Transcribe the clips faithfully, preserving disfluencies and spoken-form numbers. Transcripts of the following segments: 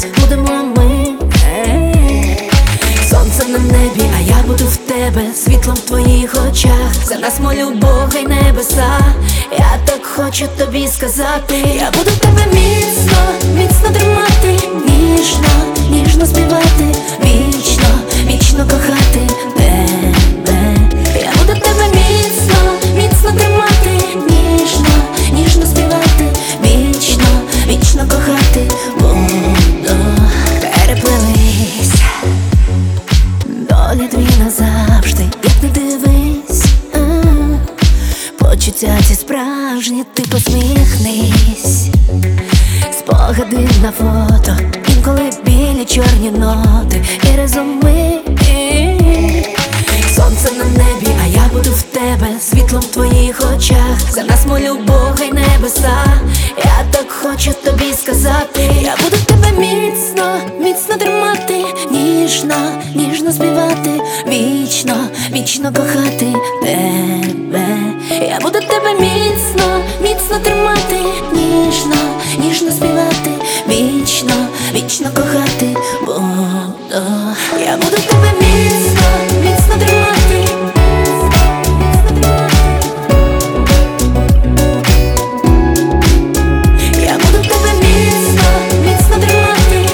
колись будемо ми. Сонце на небі, а я буду в тебе, світлом в твоїх очах. За нас молю Бога й небеса. Я так хочу тобі сказати, я буду тебе міцно, міцно тримати, ніжно, ніжно співати, вічно, вічно кохати тебе. Я буду тебе міцно, міцно тримати, ніжно, ніжно співати, вічно, вічно кохати буду. Переплились долі дві назавжди, як не дивись, а, почуття ці справжні, ти посміхнись. Спогади на фото, інколи білі чорні ноти і разом ми. Сонце на небі, а я буду в тебе, світлом в твоїх очах. За нас молю Бога й небеса. Я так хочу тобі сказати, я буду тебе міцно, міцно тримати, ніжно, ніжно співати, вічно, вічно кохати тебе. Я буду тебе міцно, міцно тримати, ніжно, ніжно співати, вічно, вічно кохати буду. Я буду тебе міцно, міцно тримати. Я буду тебе міцно, міцно тримати.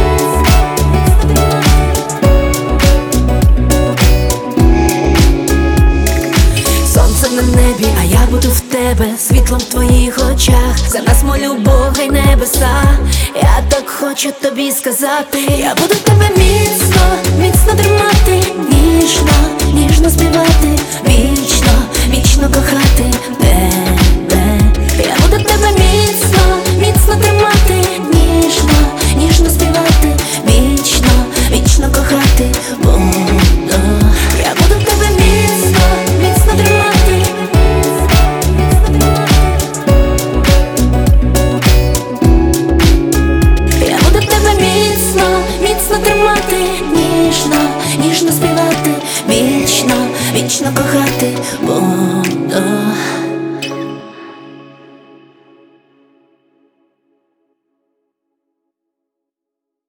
Сонце на небі, а я буду в тебе, світлом в твоїх очах. За нас молю Бога й небеса. Я так хочу тобі сказати, я буду тебе міцно, міцно тримати, ніжно, ніжно співати, вічно, вічно кохати тебе. Я буду тебе міцно, міцно тримати, ніжно, ніжно співати, вічно, вічно кохати буду. Я буду тебе міцно, міцно тримати. Я буду тебе міцно, міцно тримати, ніжно, ніжно співати, вічно, вічно кохати буду.